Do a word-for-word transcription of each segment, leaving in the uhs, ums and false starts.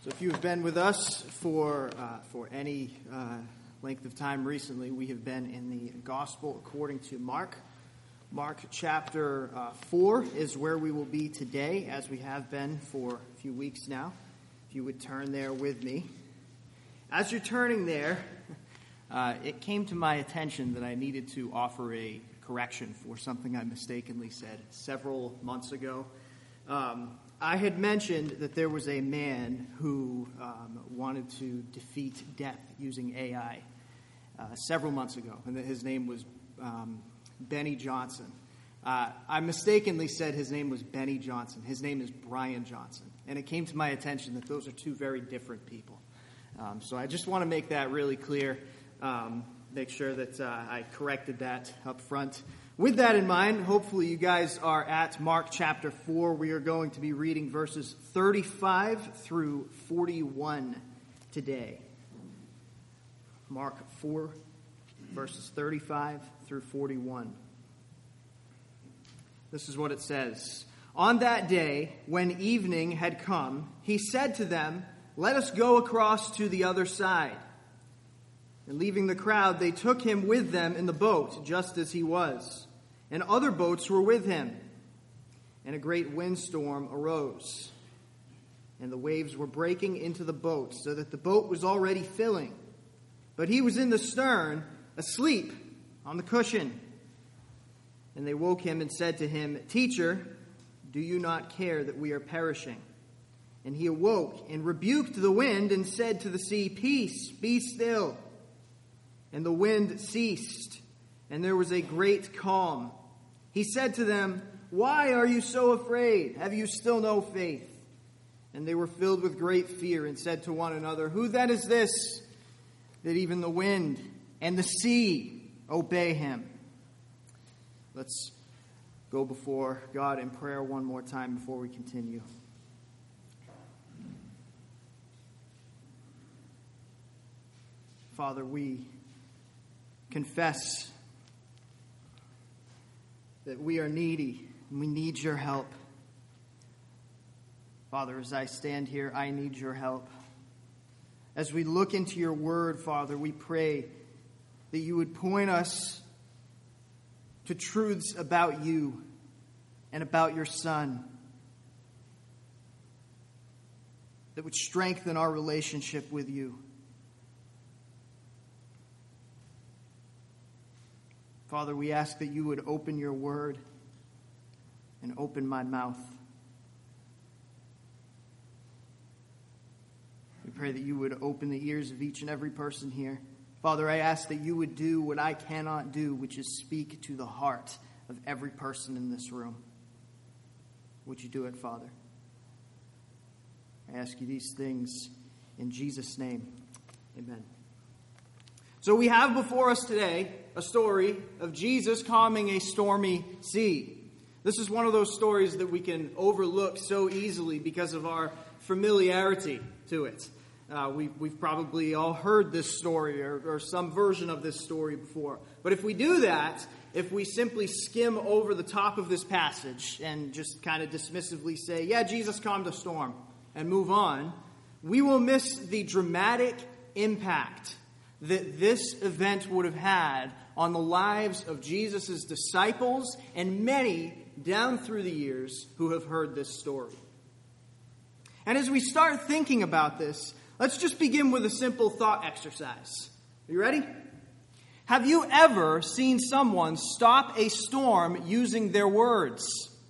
So if you have been with us for uh, for any uh, length of time recently, we have been in the Gospel according to Mark. Mark chapter uh, four is where we will be today, as we have been for a few weeks now. If you would turn there with me. As you're turning there, uh, it came to my attention that I needed to offer a correction for something I mistakenly said several months ago. Um, I had mentioned that there was a man who um, wanted to defeat death using A I uh, several months ago, and that his name was um, Benny Johnson. Uh, I mistakenly said his name was Benny Johnson. His name is Brian Johnson, and it came to my attention that those are two very different people. Um, so I just want to make that really clear, um, make sure that uh, I corrected that up front. With that in mind, hopefully you guys are at Mark chapter four. We are going to be reading verses thirty-five through forty-one today. Mark four, verses thirty-five through forty-one. This is what it says. On that day, when evening had come, he said to them, "Let us go across to the other side." And leaving the crowd, they took him with them in the boat, just as he was. And other boats were with him. And a great windstorm arose. And the waves were breaking into the boat, so that the boat was already filling. But he was in the stern, asleep on the cushion. And they woke him and said to him, "Teacher, do you not care that we are perishing?" And he awoke and rebuked the wind and said to the sea, "Peace, be still." And the wind ceased, and there was a great calm. He said to them, "Why are you so afraid? Have you still no faith?" And they were filled with great fear and said to one another, "Who then is this, that even the wind and the sea obey him?" Let's go before God in prayer one more time before we continue. Father, we confess that we are needy and we need your help. Father, as I stand here, I need your help. As we look into your word, Father, we pray that you would point us to truths about you and about your Son that would strengthen our relationship with you. Father, we ask that you would open your word and open my mouth. We pray that you would open the ears of each and every person here. Father, I ask that you would do what I cannot do, which is speak to the heart of every person in this room. Would you do it, Father? I ask you these things in Jesus' name. Amen. So we have before us today a story of Jesus calming a stormy sea. This is one of those stories that we can overlook so easily because of our familiarity to it. Uh, we, we've probably all heard this story or, or some version of this story before. But if we do that, if we simply skim over the top of this passage and just kind of dismissively say, yeah, Jesus calmed a storm, and move on, we will miss the dramatic impact that this event would have had on the lives of Jesus' disciples and many down through the years who have heard this story. And as we start thinking about this, let's just begin with a simple thought exercise. Are you ready? Have you ever seen someone stop a storm using their words?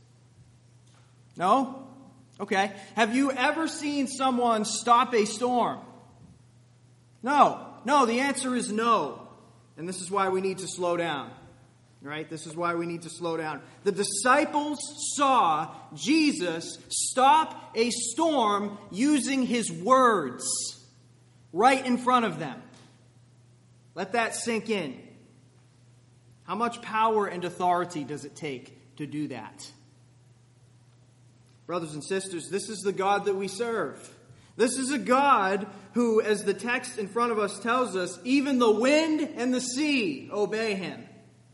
No? Okay. Have you ever seen someone stop a storm? No. No, the answer is no. And this is why we need to slow down. Right? This is why we need to slow down. The disciples saw Jesus stop a storm using his words right in front of them. Let that sink in. How much power and authority does it take to do that? Brothers and sisters, this is the God that we serve. This is a God who, as the text in front of us tells us, even the wind and the sea obey him.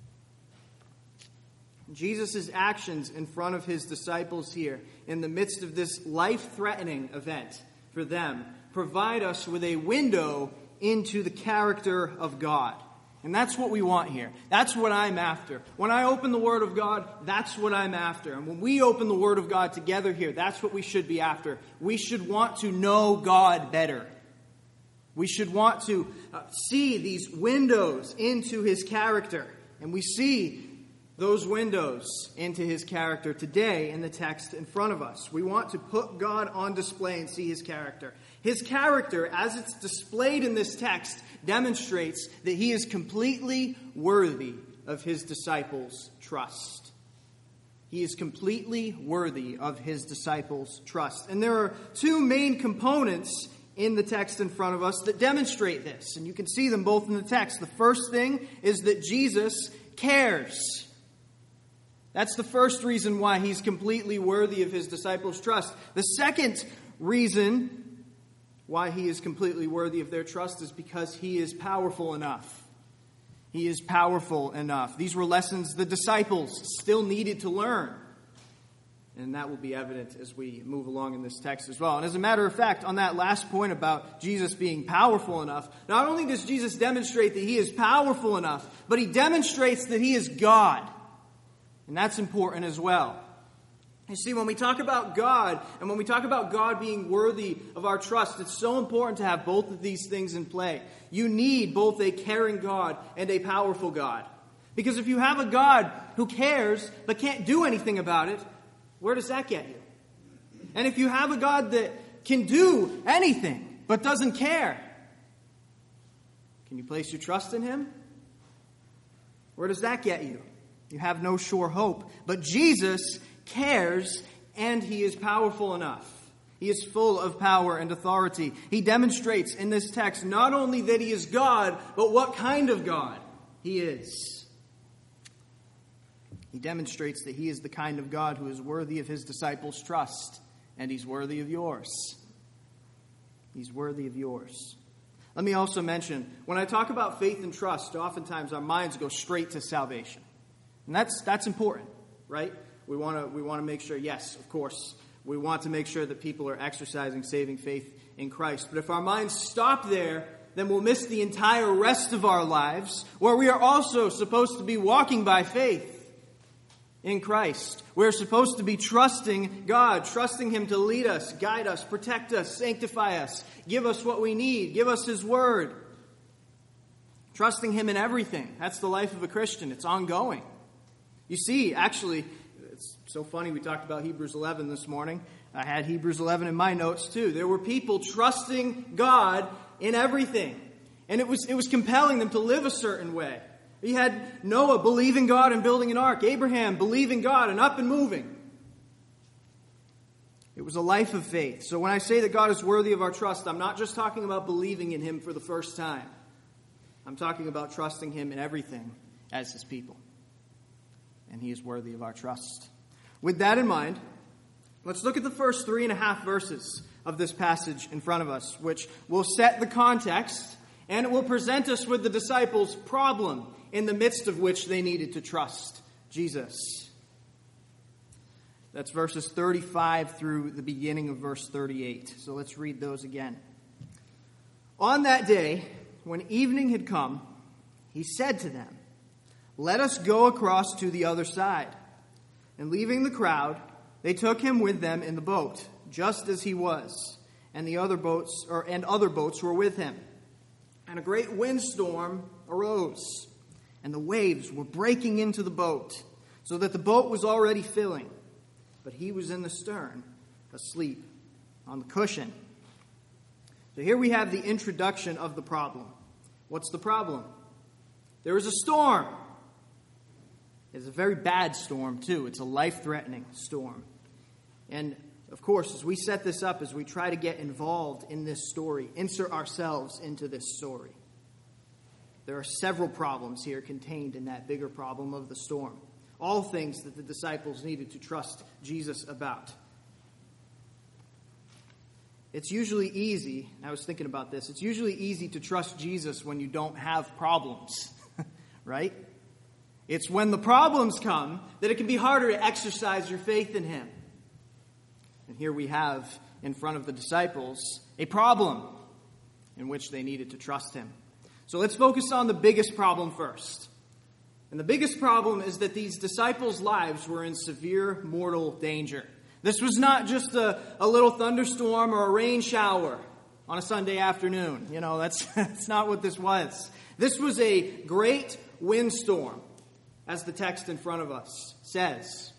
Jesus' actions in front of his disciples here, in the midst of this life-threatening event, for them, provide us with a window into the character of God. And that's what we want here. That's what I'm after. When I open the Word of God, that's what I'm after. And when we open the Word of God together here, that's what we should be after. We should want to know God better. We should want to uh, see these windows into His character. And we see those windows into His character today in the text in front of us. We want to put God on display and see His character. His character, as it's displayed in this text, demonstrates that He is completely worthy of His disciples' trust. He is completely worthy of His disciples' trust. And there are two main components in the text in front of us that demonstrate this. And you can see them both in the text. The first thing is that Jesus cares. That's the first reason why He's completely worthy of His disciples' trust. The second reason why He is completely worthy of their trust is because He is powerful enough. He is powerful enough. These were lessons the disciples still needed to learn. And that will be evident as we move along in this text as well. And as a matter of fact, on that last point about Jesus being powerful enough, not only does Jesus demonstrate that He is powerful enough, but He demonstrates that He is God. And that's important as well. You see, when we talk about God, and when we talk about God being worthy of our trust, it's so important to have both of these things in play. You need both a caring God and a powerful God. Because if you have a God who cares but can't do anything about it, where does that get you? And if you have a God that can do anything but doesn't care, can you place your trust in Him? Where does that get you? You have no sure hope. But Jesus cares, and He is powerful enough. He is full of power and authority. He demonstrates in this text not only that He is God, but what kind of God He is. He demonstrates that He is the kind of God who is worthy of His disciples' trust, and He's worthy of yours. He's worthy of yours. Let me also mention, when I talk about faith and trust, oftentimes our minds go straight to salvation. And that's that's important, right? We want to we want to make sure, yes, of course, we want to make sure that people are exercising saving faith in Christ. But if our minds stop there, then we'll miss the entire rest of our lives, where we are also supposed to be walking by faith in Christ. We're supposed to be trusting God, trusting Him to lead us, guide us, protect us, sanctify us, give us what we need, give us His word. Trusting Him in everything. That's the life of a Christian. It's ongoing. You see, actually, it's so funny, we talked about Hebrews eleven this morning. I had Hebrews eleven in my notes too. There were people trusting God in everything. And it was it was compelling them to live a certain way. You had Noah believing God and building an ark. Abraham believing God and up and moving. It was a life of faith. So when I say that God is worthy of our trust, I'm not just talking about believing in Him for the first time. I'm talking about trusting Him in everything as His people. And He is worthy of our trust. With that in mind, let's look at the first three and a half verses of this passage in front of us, which will set the context, and it will present us with the disciples' problem in the midst of which they needed to trust Jesus. That's verses thirty-five through the beginning of verse thirty-eight. So let's read those again. On that day, when evening had come, He said to them, "Let us go across to the other side." And leaving the crowd, they took Him with them in the boat, just as He was, and the other boats or and other boats were with Him. And a great windstorm arose, and the waves were breaking into the boat, so that the boat was already filling. But He was in the stern, asleep on the cushion. So here we have the introduction of the problem. What's the problem? There is a storm. It's a very bad storm, too. It's a life-threatening storm. And, of course, as we set this up, as we try to get involved in this story, insert ourselves into this story, there are several problems here contained in that bigger problem of the storm. All things that the disciples needed to trust Jesus about. It's usually easy, I was thinking about this, it's usually easy to trust Jesus when you don't have problems, right? It's when the problems come that it can be harder to exercise your faith in Him. And here we have in front of the disciples a problem in which they needed to trust him. So let's focus on the biggest problem first. And the biggest problem is that these disciples' lives were in severe mortal danger. This was not just a, a little thunderstorm or a rain shower on a Sunday afternoon. You know, that's, that's not what this was. This was a great windstorm, as the text in front of us says.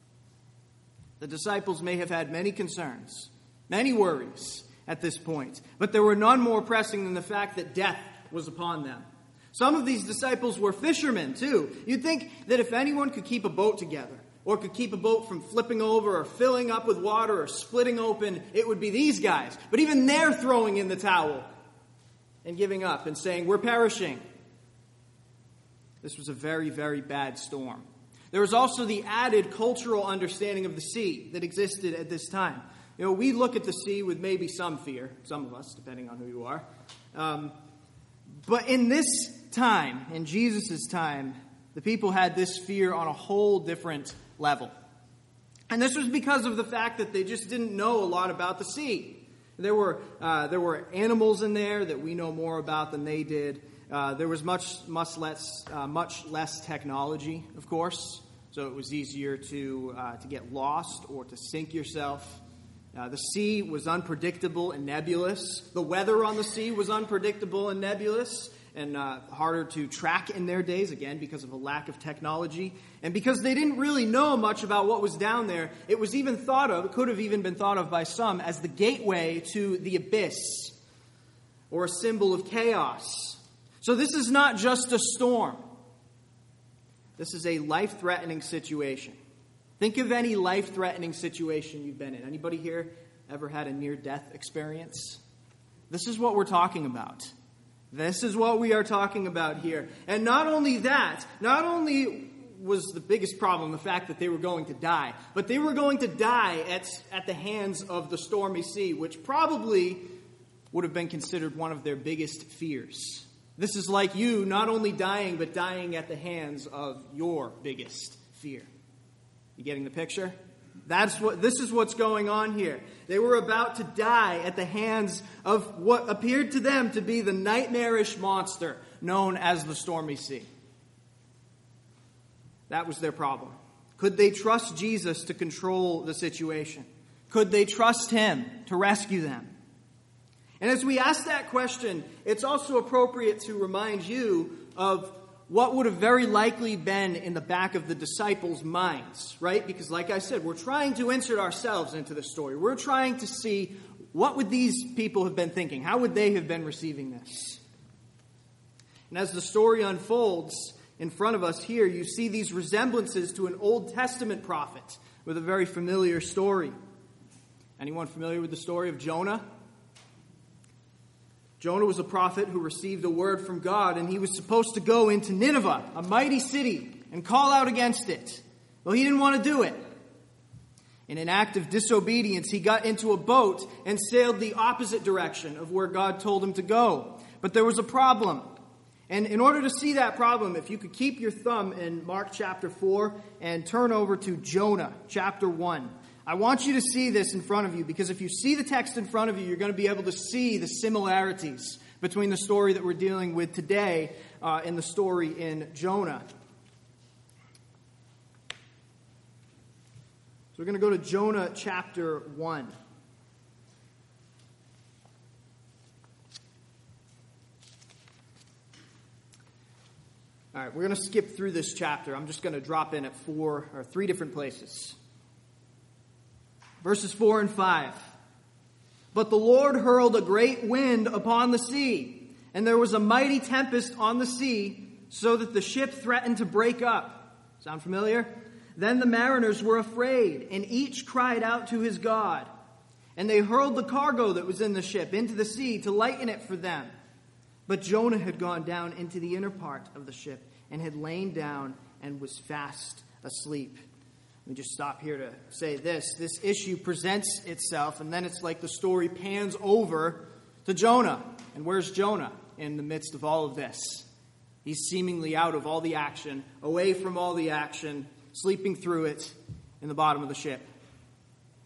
The disciples may have had many concerns, many worries at this point, but there were none more pressing than the fact that death was upon them. Some of these disciples were fishermen, too. You'd think that if anyone could keep a boat together, or could keep a boat from flipping over or filling up with water or splitting open, it would be these guys. But even they're throwing in the towel and giving up and saying, we're perishing. This was a very, very bad storm. There was also the added cultural understanding of the sea that existed at this time. You know, we look at the sea with maybe some fear, some of us, depending on who you are. Um, but in this time, in Jesus' time, the people had this fear on a whole different level. And this was because of the fact that they just didn't know a lot about the sea. There were uh, there were animals in there that we know more about than they did. Uh, there was much much less uh, much less technology, of course, so it was easier to uh, to get lost or to sink yourself. Uh, the sea was unpredictable and nebulous. The weather on the sea was unpredictable and nebulous, and uh, harder to track in their days, again, because of a lack of technology. And because they didn't really know much about what was down there, it was even thought of, it could have even been thought of by some, as the gateway to the abyss, or a symbol of chaos. So this is not just a storm. This is a life-threatening situation. Think of any life-threatening situation you've been in. Anybody here ever had a near-death experience? This is what we're talking about. This is what we are talking about here. And not only that, not only was the biggest problem the fact that they were going to die, but they were going to die at, at the hands of the stormy sea, which probably would have been considered one of their biggest fears. This is like you not only dying, but dying at the hands of your biggest fear. You getting the picture? That's what, this is what's going on here. They were about to die at the hands of what appeared to them to be the nightmarish monster known as the stormy sea. That was their problem. Could they trust Jesus to control the situation? Could they trust him to rescue them? And as we ask that question, it's also appropriate to remind you of what would have very likely been in the back of the disciples' minds, right? Because like I said, we're trying to insert ourselves into the story. We're trying to see what would these people have been thinking? How would they have been receiving this? And as the story unfolds in front of us here, you see these resemblances to an Old Testament prophet with a very familiar story. Anyone familiar with the story of Jonah? Jonah was a prophet who received a word from God, and he was supposed to go into Nineveh, a mighty city, and call out against it. Well, he didn't want to do it. In an act of disobedience, he got into a boat and sailed the opposite direction of where God told him to go. But there was a problem. And in order to see that problem, if you could keep your thumb in Mark chapter four and turn over to Jonah chapter one. I want you to see this in front of you, because if you see the text in front of you, you're going to be able to see the similarities between the story that we're dealing with today uh, and the story in Jonah. So we're going to go to Jonah chapter one. All right, we're going to skip through this chapter. I'm just going to drop in at four or three different places. Verses four and five. But the Lord hurled a great wind upon the sea, and there was a mighty tempest on the sea, so that the ship threatened to break up. Sound familiar? Then the mariners were afraid, and each cried out to his God. And they hurled the cargo that was in the ship into the sea to lighten it for them. But Jonah had gone down into the inner part of the ship, and had lain down and was fast asleep. Let me just stop here to say this. This issue presents itself, and then it's like the story pans over to Jonah. And where's Jonah in the midst of all of this? He's seemingly out of all the action, away from all the action, sleeping through it in the bottom of the ship.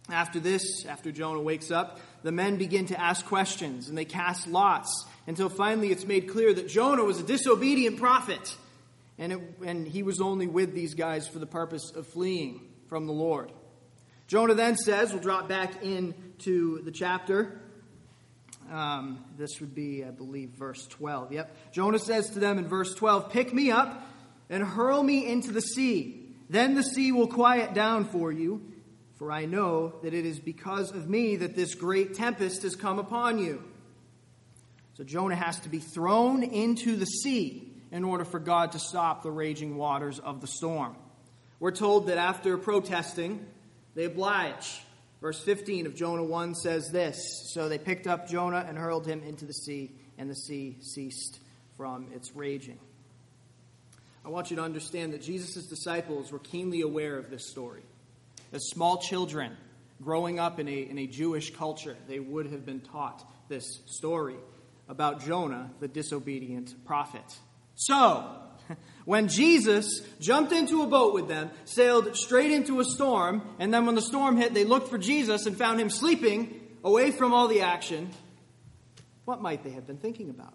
After this, after Jonah wakes up, the men begin to ask questions, and they cast lots, until finally it's made clear that Jonah was a disobedient prophet, and, it, and he was only with these guys for the purpose of fleeing from the Lord. Jonah then says, we'll drop back into the chapter. Um, this would be, I believe, verse twelve. Yep. Jonah says to them in verse twelve, "Pick me up and hurl me into the sea. Then the sea will quiet down for you, for I know that it is because of me that this great tempest has come upon you." So Jonah has to be thrown into the sea in order for God to stop the raging waters of the storm. We're told that after protesting, they oblige. Verse fifteen of Jonah one says this: "So they picked up Jonah and hurled him into the sea, and the sea ceased from its raging." I want you to understand that Jesus' disciples were keenly aware of this story. As small children growing up in a, in a Jewish culture, they would have been taught this story about Jonah, the disobedient prophet. So, when Jesus jumped into a boat with them, sailed straight into a storm, and then when the storm hit, they looked for Jesus and found him sleeping away from all the action, what might they have been thinking about?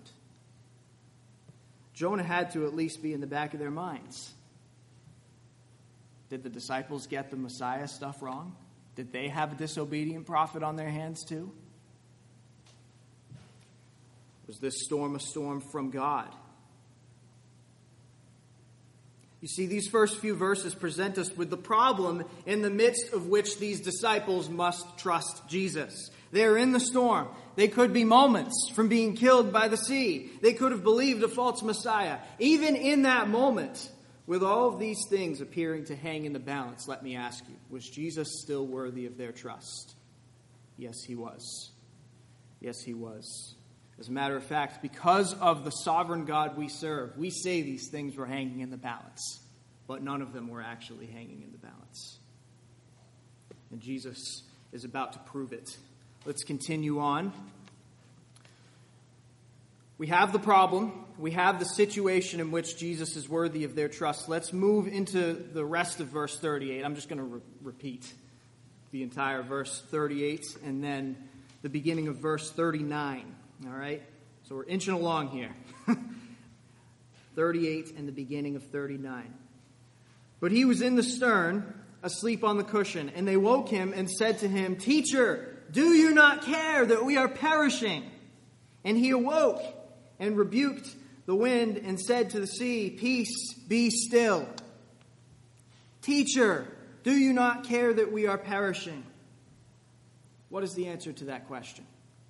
Jonah had to at least be in the back of their minds. Did the disciples get the Messiah stuff wrong? Did they have a disobedient prophet on their hands too? Was this storm a storm from God? You see, these first few verses present us with the problem in the midst of which these disciples must trust Jesus. They are in the storm. They could be moments from being killed by the sea. They could have believed a false Messiah. Even in that moment, with all of these things appearing to hang in the balance, let me ask you, was Jesus still worthy of their trust? Yes, he was. Yes, he was. As a matter of fact, because of the sovereign God we serve, we say these things were hanging in the balance, but none of them were actually hanging in the balance. And Jesus is about to prove it. Let's continue on. We have the problem. We have the situation in which Jesus is worthy of their trust. Let's move into the rest of verse thirty-eight. I'm just going to re- repeat the entire verse thirty-eight and then the beginning of verse thirty-nine. All right? So we're inching along here. thirty-eight and the beginning of thirty-nine. "But he was in the stern, asleep on the cushion, and they woke him and said to him, 'Teacher, do you not care that we are perishing?' And he awoke and rebuked the wind and said to the sea, 'Peace, be still.' 'Teacher, do you not care that we are perishing?'" What is the answer to that question?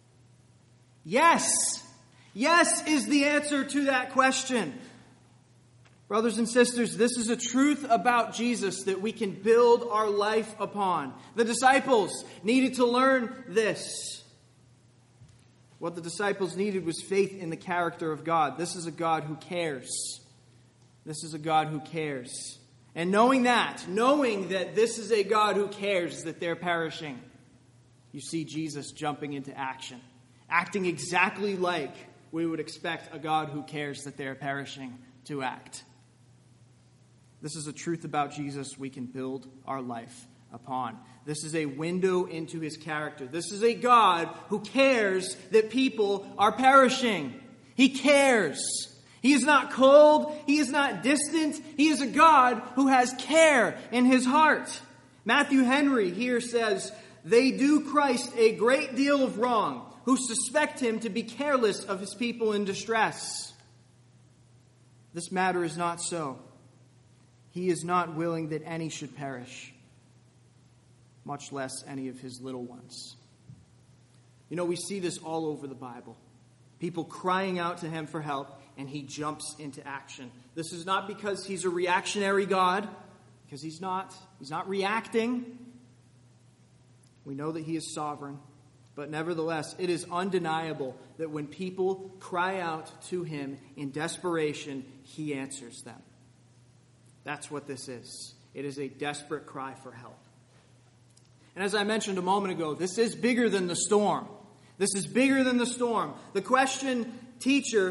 Yes. Yes is the answer to that question. Brothers and sisters, this is a truth about Jesus that we can build our life upon. The disciples needed to learn this. What the disciples needed was faith in the character of God. This is a God who cares. This is a God who cares. And knowing that, knowing that this is a God who cares that they're perishing, you see Jesus jumping into action, acting exactly like we would expect a God who cares that they're perishing to act. This is a truth about Jesus we can build our life upon. This is a window into his character. This is a God who cares that people are perishing. He cares. He is not cold. He is not distant. He is a God who has care in his heart. Matthew Henry here says, "They do Christ a great deal of wrong who suspect him to be careless of his people in distress. This matter is not so. He is not willing that any should perish, much less any of his little ones." You know, we see this all over the Bible. People crying out to him for help, and he jumps into action. This is not because he's a reactionary God, because he's not. He's not reacting. We know that he is sovereign. But nevertheless, it is undeniable that when people cry out to him in desperation, he answers them. That's what this is. It is a desperate cry for help. And as I mentioned a moment ago, this is bigger than the storm. This is bigger than the storm. The question, "Teacher,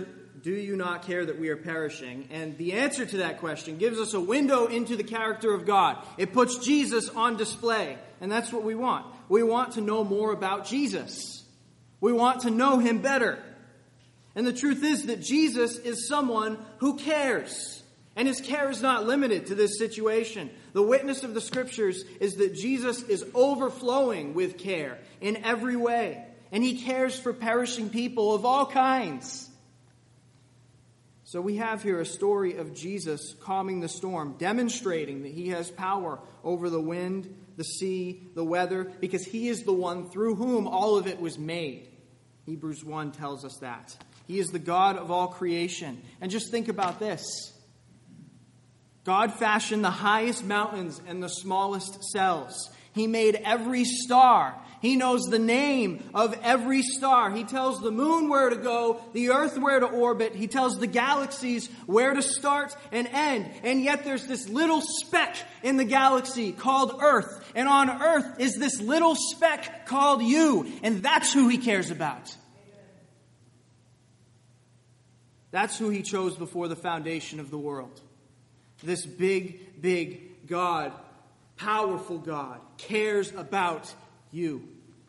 do you not care that we are perishing? And the answer to that question gives us a window into the character of God. It puts Jesus on display, and that's what we want. We want to know more about Jesus. We want to know him better. And the truth is that Jesus is someone who cares. And his care is not limited to this situation. The witness of the Scriptures is that Jesus is overflowing with care in every way. And he cares for perishing people of all kinds. So we have here a story of Jesus calming the storm, demonstrating that he has power over the wind, the sea, the weather, because he is the one through whom all of it was made. Hebrews one tells us that. He is the God of all creation. And just think about this. God fashioned the highest mountains and the smallest cells. He made every star. He knows the name of every star. He tells the moon where to go, the earth where to orbit. He tells the galaxies where to start and end. And yet there's this little speck in the galaxy called Earth. And on Earth is this little speck called you. And that's who he cares about. That's who he chose before the foundation of the world. This big, big God, powerful God, cares about you.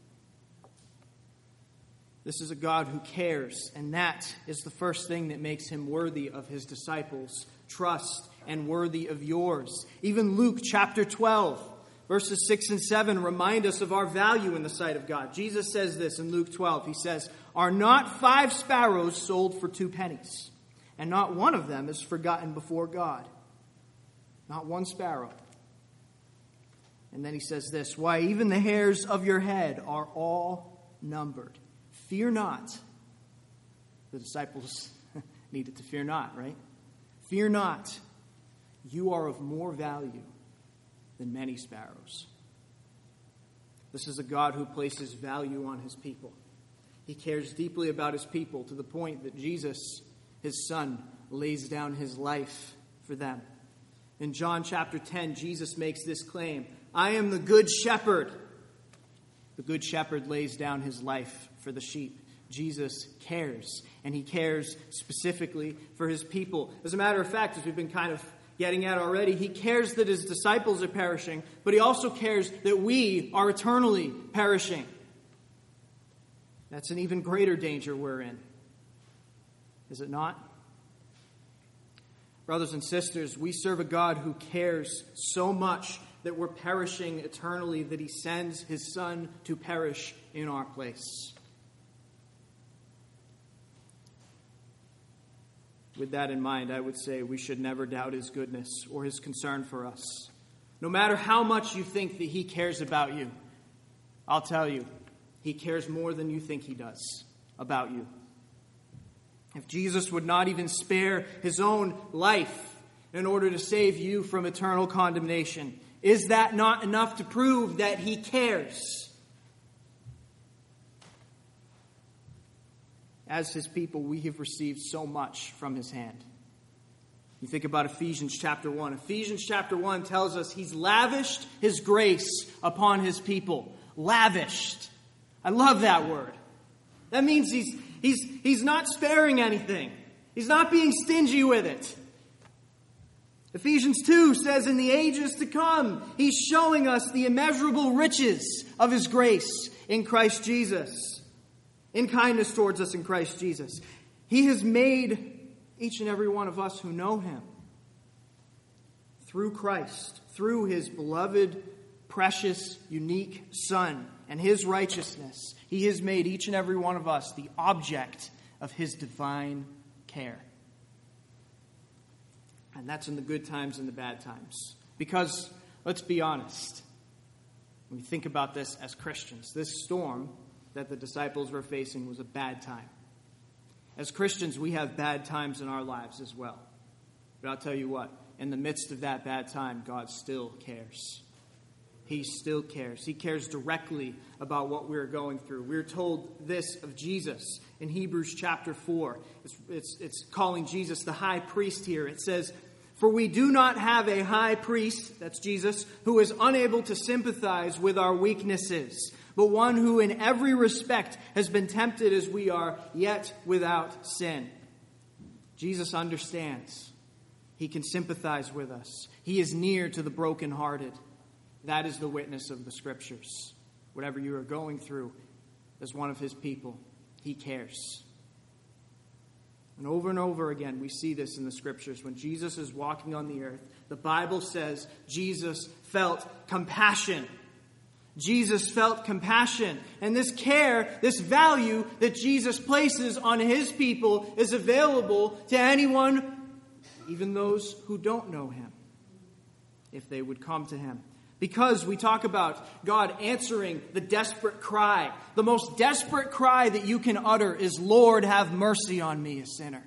This is a God who cares, and that is the first thing that makes him worthy of his disciples' trust and worthy of yours. Even Luke chapter twelve, verses six and seven remind us of our value in the sight of God. Jesus says this in Luke twelve. He says, "Are not five sparrows sold for two pennies? And not one of them is forgotten before God." Not one sparrow. And then he says this, "Why, even the hairs of your head are all numbered. Fear not." The disciples needed to fear not, right? "Fear not. You are of more value than many sparrows." This is a God who places value on his people. He cares deeply about his people to the point that Jesus, his son, lays down his life for them. In John chapter ten, Jesus makes this claim, "I am the good shepherd." The good shepherd lays down his life for the sheep. Jesus cares, and he cares specifically for his people. As a matter of fact, as we've been kind of getting at already, he cares that his disciples are perishing, but he also cares that we are eternally perishing. That's an even greater danger we're in. Is it not? Brothers and sisters, we serve a God who cares so much that we're perishing eternally, that he sends his Son to perish in our place. With that in mind, I would say we should never doubt his goodness or his concern for us. No matter how much you think that he cares about you, I'll tell you, he cares more than you think he does about you. If Jesus would not even spare his own life in order to save you from eternal condemnation, is that not enough to prove that he cares? As his people, we have received so much from his hand. You think about Ephesians chapter one. Ephesians chapter one tells us he's lavished his grace upon his people. Lavished. I love that word. That means he's He's, he's not sparing anything. He's not being stingy with it. Ephesians two says, in the ages to come, he's showing us the immeasurable riches of his grace in Christ Jesus. In kindness towards us in Christ Jesus. He has made each and every one of us who know him through Christ, through his beloved, precious, unique Son and his righteousness. He has made each and every one of us the object of his divine care. And that's in the good times and the bad times. Because, let's be honest, when we think about this as Christians, this storm that the disciples were facing was a bad time. As Christians, we have bad times in our lives as well. But I'll tell you what, in the midst of that bad time, God still cares. He still cares. He cares directly about what we're going through. We're told this of Jesus in Hebrews chapter four. It's, it's, it's calling Jesus the high priest here. It says, "For we do not have a high priest," that's Jesus, "who is unable to sympathize with our weaknesses, but one who in every respect has been tempted as we are, yet without sin." Jesus understands. He can sympathize with us. He is near to the brokenhearted. That is the witness of the Scriptures. Whatever you are going through as one of his people, he cares. And over and over again, we see this in the Scriptures. When Jesus is walking on the earth, the Bible says Jesus felt compassion. Jesus felt compassion. And this care, this value that Jesus places on his people is available to anyone, even those who don't know him, if they would come to him. Because we talk about God answering the desperate cry. The most desperate cry that you can utter is, Lord, have mercy on me, a sinner.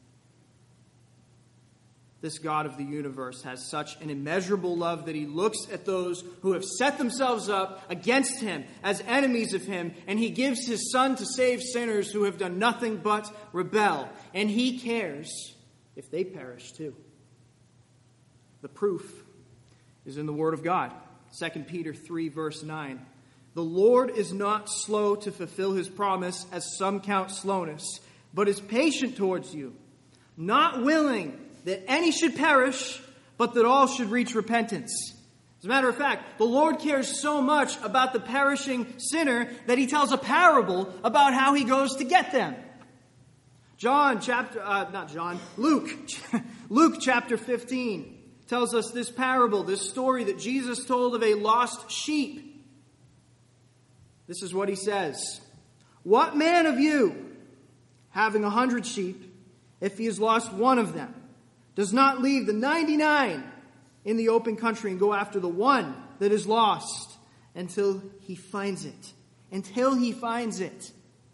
This God of the universe has such an immeasurable love that he looks at those who have set themselves up against him as enemies of him, and he gives his Son to save sinners who have done nothing but rebel. And he cares if they perish too. The proof is in the Word of God. Second Peter three, verse nine. The Lord is not slow to fulfill his promise, as some count slowness, but is patient towards you, not willing that any should perish, but that all should reach repentance. As a matter of fact, the Lord cares so much about the perishing sinner that he tells a parable about how he goes to get them. John chapter, uh, not John, Luke, Luke chapter fifteen tells us this parable, this story that Jesus told of a lost sheep. This is what he says. What man of you, having a hundred sheep, if he has lost one of them, does not leave the ninety-nine in the open country and go after the one that is lost until he finds it? Until he finds it.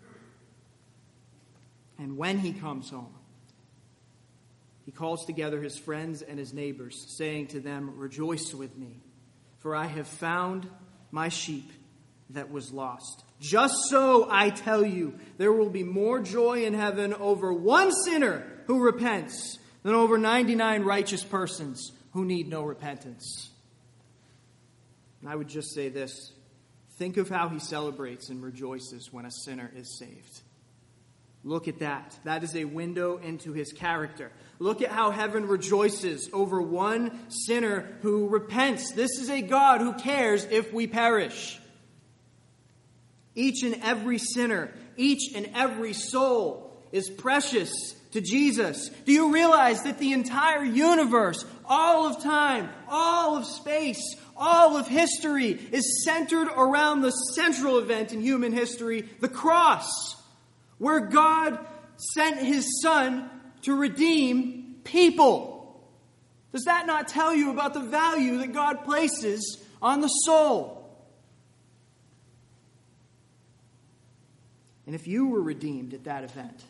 And when he comes home, he calls together his friends and his neighbors, saying to them, rejoice with me, for I have found my sheep that was lost. Just so, I tell you, there will be more joy in heaven over one sinner who repents than over ninety-nine righteous persons who need no repentance. And I would just say this. Think of how he celebrates and rejoices when a sinner is saved. Look at that. That is a window into his character. Look at how heaven rejoices over one sinner who repents. This is a God who cares if we perish. Each and every sinner, each and every soul is precious to Jesus. Do you realize that the entire universe, all of time, all of space, all of history is centered around the central event in human history, the cross, where God sent his Son to redeem people? Does that not tell you about the value that God places on the soul? And if you were redeemed at that event,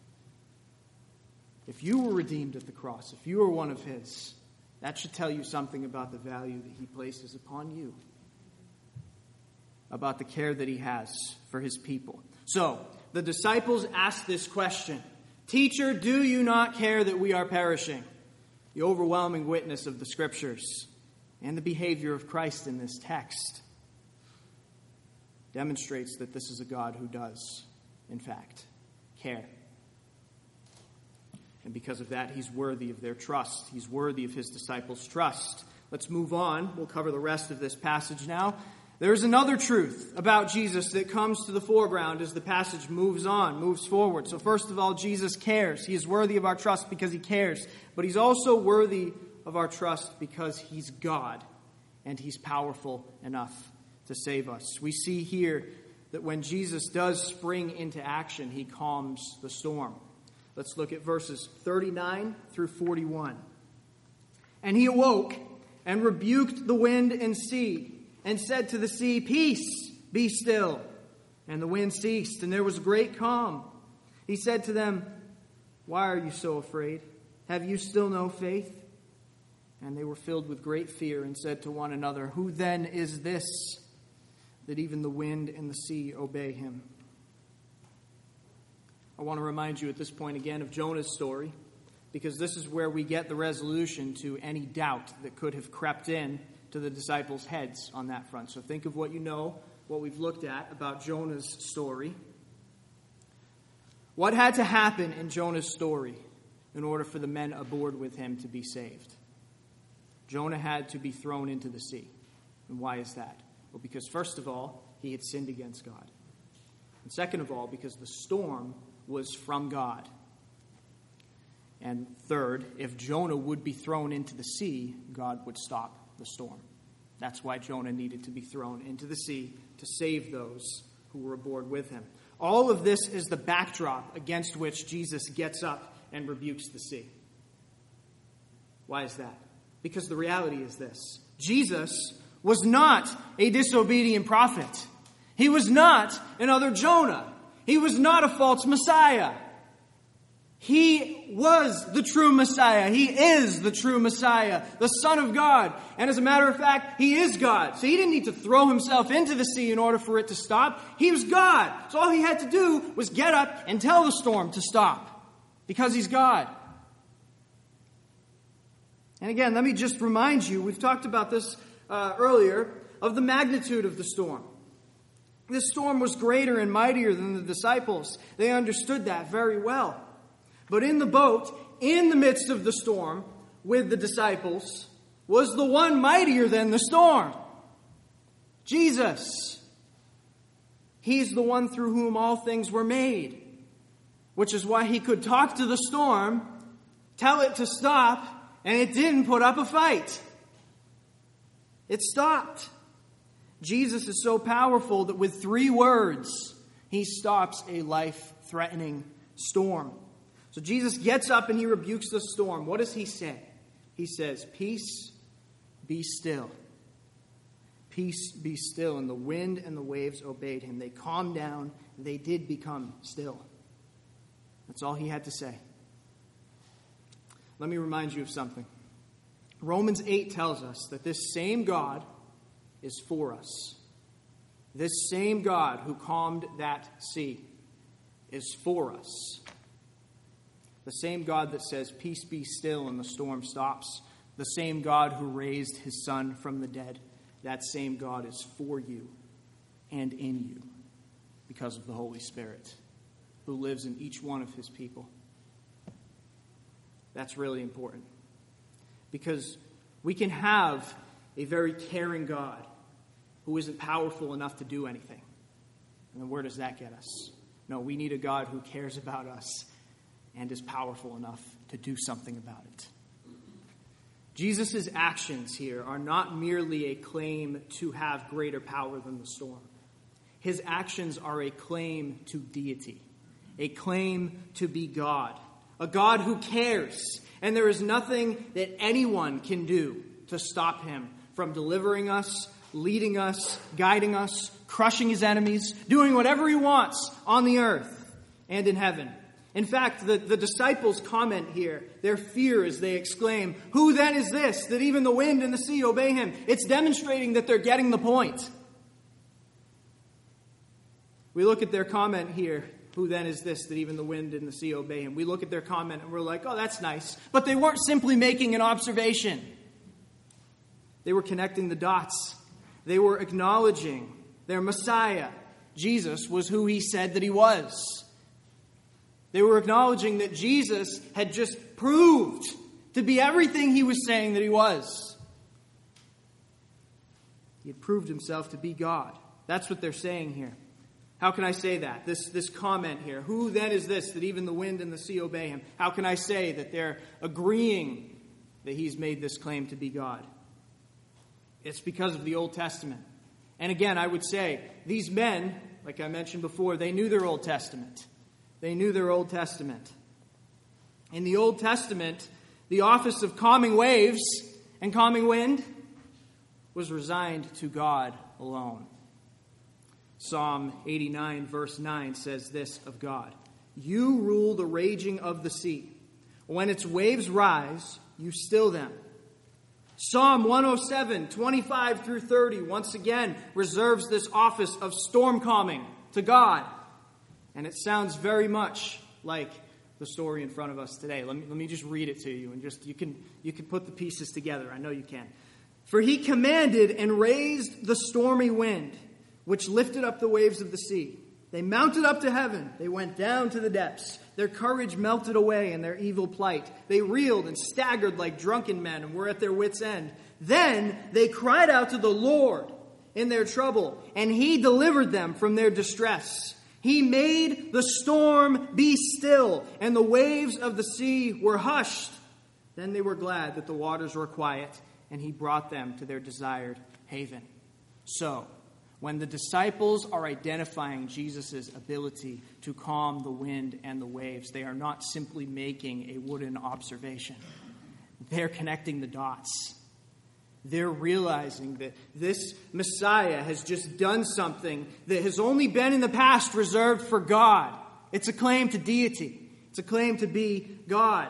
if you were redeemed at the cross, if you were one of his, that should tell you something about the value that he places upon you, about the care that he has for his people. So, the disciples asked this question, Teacher, do you not care that we are perishing? The overwhelming witness of the Scriptures and the behavior of Christ in this text demonstrates that this is a God who does, in fact, care. And because of that, he's worthy of their trust. He's worthy of his disciples' trust. Let's move on. We'll cover the rest of this passage now. There's another truth about Jesus that comes to the foreground as the passage moves on, moves forward. So first of all, Jesus cares. He is worthy of our trust because he cares. But he's also worthy of our trust because he's God and he's powerful enough to save us. We see here that when Jesus does spring into action, he calms the storm. Let's look at verses thirty-nine through forty-one. And he awoke and rebuked the wind and sea, and said to the sea, Peace, be still. And the wind ceased, and there was great calm. He said to them, Why are you so afraid? Have you still no faith? And they were filled with great fear and said to one another, Who then is this, that even the wind and the sea obey him? I want to remind you at this point again of Jonah's story, because this is where we get the resolution to any doubt that could have crept in to the disciples' heads on that front. So think of what you know, what we've looked at about Jonah's story. What had to happen in Jonah's story in order for the men aboard with him to be saved. Jonah had to be thrown into the sea. And why is that? Well, because first of all, he had sinned against God. And second of all, because the storm was from God. And third, if Jonah would be thrown into the sea, God would stop the storm. That's why Jonah needed to be thrown into the sea to save those who were aboard with him. All of this is the backdrop against which Jesus gets up and rebukes the sea. Why is that? Because the reality is this. Jesus was not a disobedient prophet. He was not another Jonah. He was not a false Messiah. He was the true Messiah. He is the true Messiah, the Son of God. And as a matter of fact, he is God. So he didn't need to throw himself into the sea in order for it to stop. He was God. So all he had to do was get up and tell the storm to stop. Because he's God. And again, let me just remind you, we've talked about this uh, earlier, of the magnitude of the storm. This storm was greater and mightier than the disciples. They understood that very well. But in the boat, in the midst of the storm, with the disciples, was the one mightier than the storm. Jesus. He's the one through whom all things were made. Which is why he could talk to the storm, tell it to stop, and it didn't put up a fight. It stopped. Jesus is so powerful that with three words, he stops a life-threatening storm. So Jesus gets up and he rebukes the storm. What does he say? He says, "Peace, be still. Peace, be still." And the wind and the waves obeyed him. They calmed down. They did become still. That's all he had to say. Let me remind you of something. Romans eight tells us that this same God is for us. This same God who calmed that sea is for us. The same God that says, "Peace, be still," and the storm stops. The same God who raised his Son from the dead. That same God is for you and in you because of the Holy Spirit who lives in each one of his people. That's really important. Because we can have a very caring God who isn't powerful enough to do anything. And then where does that get us? No, we need a God who cares about us and is powerful enough to do something about it. Jesus' actions here are not merely a claim to have greater power than the storm. His actions are a claim to deity, a claim to be God, a God who cares. And there is nothing that anyone can do to stop him from delivering us, leading us, guiding us, crushing his enemies, doing whatever he wants on the earth and in heaven. In fact, the, the disciples comment here their fear as they exclaim, "Who then is this, that even the wind and the sea obey him?" It's demonstrating that they're getting the point. We look at their comment here, "Who then is this, that even the wind and the sea obey him?" We look at their comment and we're like, "Oh, that's nice." But they weren't simply making an observation. They were connecting the dots. They were acknowledging their Messiah. Jesus was who he said that he was. They were acknowledging that Jesus had just proved to be everything he was saying that he was. He had proved himself to be God. That's what they're saying here. How can I say that? This, this comment here, "Who then is this, that even the wind and the sea obey him?" How can I say that they're agreeing that he's made this claim to be God? It's because of the Old Testament. And again, I would say, these men, like I mentioned before, they knew their Old Testament. They knew their Old Testament. In the Old Testament, the office of calming waves and calming wind was resigned to God alone. Psalm eighty-nine, verse nine says this of God: "You rule the raging of the sea. When its waves rise, you still them." Psalm one oh seven, twenty-five through thirty, once again, reserves this office of storm calming to God. And it sounds very much like the story in front of us today. Let me, let me just read it to you, and just you can you can put the pieces together. I know you can. "For he commanded and raised the stormy wind, which lifted up the waves of the sea. They mounted up to heaven. They went down to the depths. Their courage melted away in their evil plight. They reeled and staggered like drunken men and were at their wits' end. Then they cried out to the Lord in their trouble, and he delivered them from their distress. He made the storm be still, and the waves of the sea were hushed. Then they were glad that the waters were quiet, and he brought them to their desired haven. So, when the disciples are identifying Jesus' ability to calm the wind and the waves, they are not simply making a wooden observation. They're connecting the dots. They're realizing that this Messiah has just done something that has only been in the past reserved for God. It's a claim to deity. It's a claim to be God.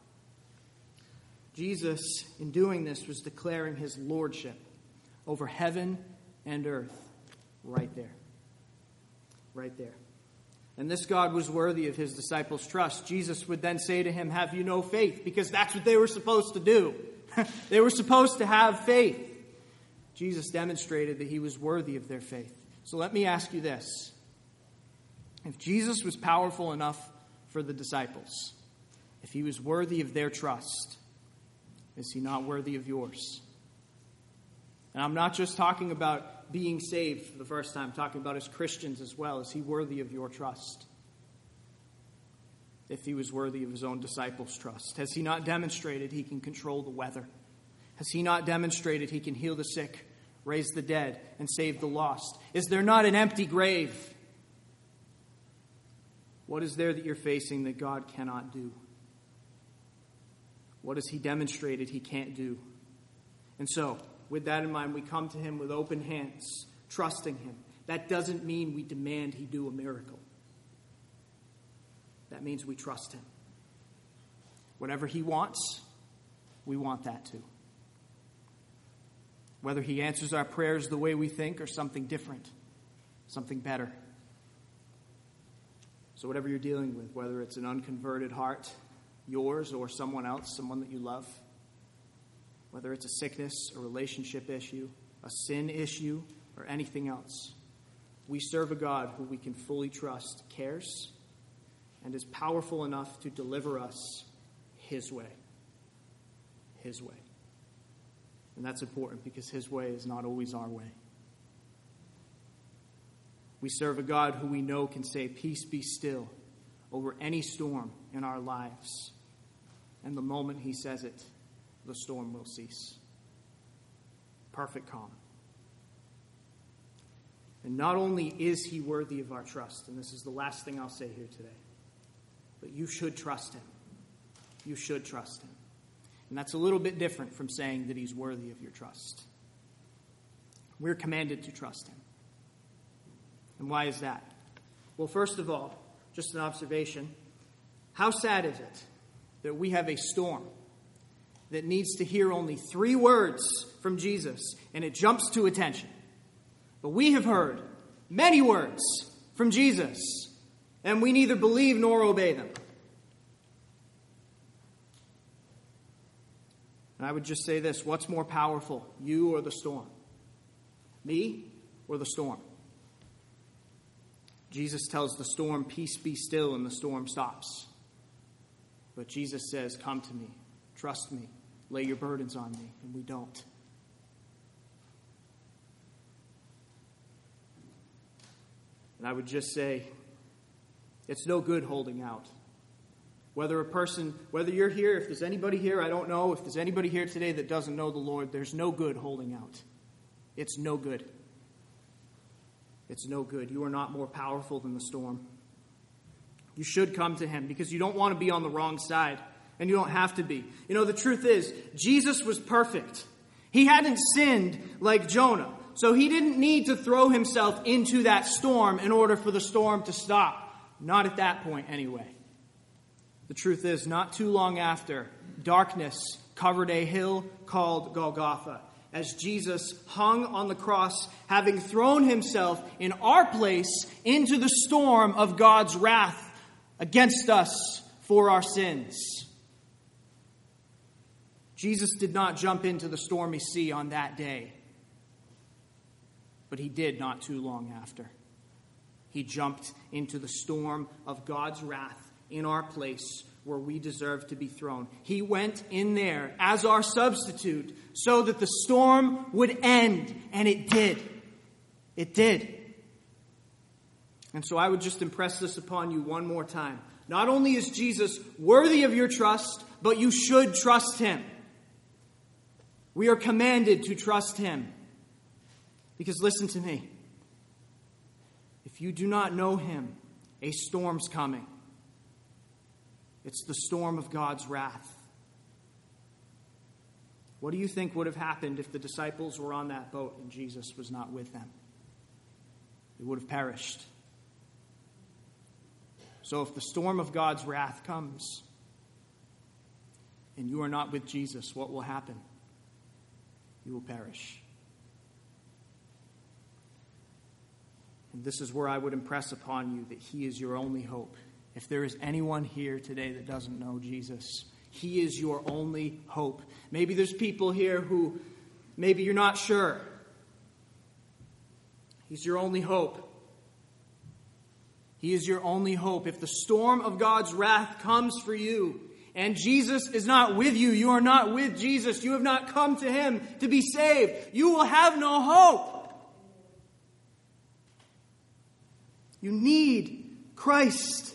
Jesus, in doing this, was declaring his lordship over heaven and earth. Right there. Right there. And this God was worthy of his disciples' trust. Jesus would then say to him, "Have you no faith?" Because that's what they were supposed to do. They were supposed to have faith. Jesus demonstrated that he was worthy of their faith. So let me ask you this. If Jesus was powerful enough for the disciples, if he was worthy of their trust, is he not worthy of yours? And I'm not just talking about being saved for the first time. I'm talking about as Christians as well. Is he worthy of your trust? If he was worthy of his own disciples' trust? Has he not demonstrated he can control the weather? Has he not demonstrated he can heal the sick, raise the dead, and save the lost? Is there not an empty grave? What is there that you're facing that God cannot do? What has he demonstrated he can't do? And so, with that in mind, we come to him with open hands, trusting him. That doesn't mean we demand he do a miracle. That means we trust him. Whatever he wants, we want that too. Whether he answers our prayers the way we think or something different, something better. So whatever you're dealing with, whether it's an unconverted heart, yours or someone else, someone that you love, whether it's a sickness, a relationship issue, a sin issue, or anything else, we serve a God who we can fully trust cares and is powerful enough to deliver us his way. His way. And that's important because his way is not always our way. We serve a God who we know can say, "Peace be still," over any storm in our lives. And the moment he says it, the storm will cease. Perfect calm. And not only is he worthy of our trust, and this is the last thing I'll say here today, but you should trust him. You should trust him. And that's a little bit different from saying that he's worthy of your trust. We're commanded to trust him. And why is that? Well, first of all, just an observation. How sad is it that we have a storm that needs to hear only three words from Jesus, and it jumps to attention? But we have heard many words from Jesus, and we neither believe nor obey them. And I would just say this: what's more powerful, you or the storm? Me or the storm? Jesus tells the storm, "Peace be still," and the storm stops. But Jesus says, "Come to me, trust me, lay your burdens on me," and we don't. And I would just say, it's no good holding out. Whether a person, whether you're here, if there's anybody here, I don't know, if there's anybody here today that doesn't know the Lord, there's no good holding out. It's no good. It's no good. You are not more powerful than the storm. You should come to him because you don't want to be on the wrong side, and you don't have to be. You know, the truth is, Jesus was perfect. He hadn't sinned like Jonah, so he didn't need to throw himself into that storm in order for the storm to stop. Not at that point, anyway. The truth is, not too long after, darkness covered a hill called Golgotha, as Jesus hung on the cross, having thrown himself in our place into the storm of God's wrath against us for our sins. Jesus did not jump into the stormy sea on that day, but he did not too long after. He jumped into the storm of God's wrath in our place where we deserve to be thrown. He went in there as our substitute so that the storm would end. And it did. It did. And so I would just impress this upon you one more time. Not only is Jesus worthy of your trust, but you should trust him. We are commanded to trust him. Because listen to me. If you do not know him, a storm's coming. It's the storm of God's wrath. What do you think would have happened if the disciples were on that boat and Jesus was not with them? They would have perished. So if the storm of God's wrath comes and you are not with Jesus, what will happen? You will perish. And this is where I would impress upon you that he is your only hope. If there is anyone here today that doesn't know Jesus, he is your only hope. Maybe there's people here who maybe you're not sure. He's your only hope. He is your only hope. If the storm of God's wrath comes for you and Jesus is not with you, you are not with Jesus, you have not come to him to be saved, you will have no hope. You need Christ.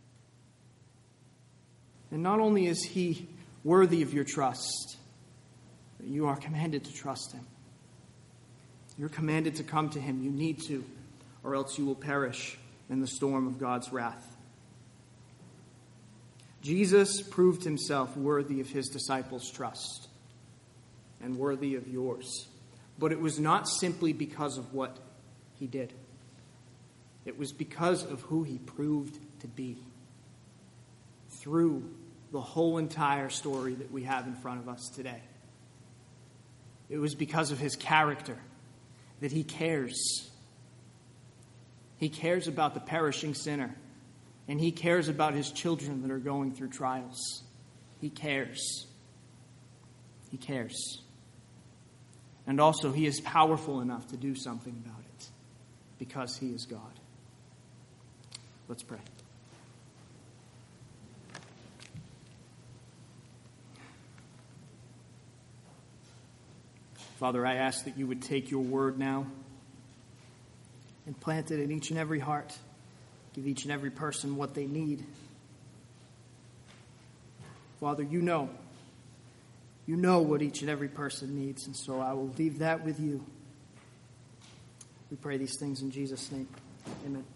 And not only is he worthy of your trust, but you are commanded to trust him. You're commanded to come to him. You need to, or else you will perish in the storm of God's wrath. Jesus proved himself worthy of his disciples' trust and worthy of yours. But it was not simply because of what he did. It was because of who he proved to be. Through the whole entire story that we have in front of us today. It was because of his character that he cares. He cares about the perishing sinner. And he cares about his children that are going through trials. He cares. He cares. And also he is powerful enough to do something about it. Because he is God. Let's pray. Father, I ask that you would take your word now and plant it in each and every heart. Give each and every person what they need. Father, you know. You know what each and every person needs, and so I will leave that with you. We pray these things in Jesus' name. Amen.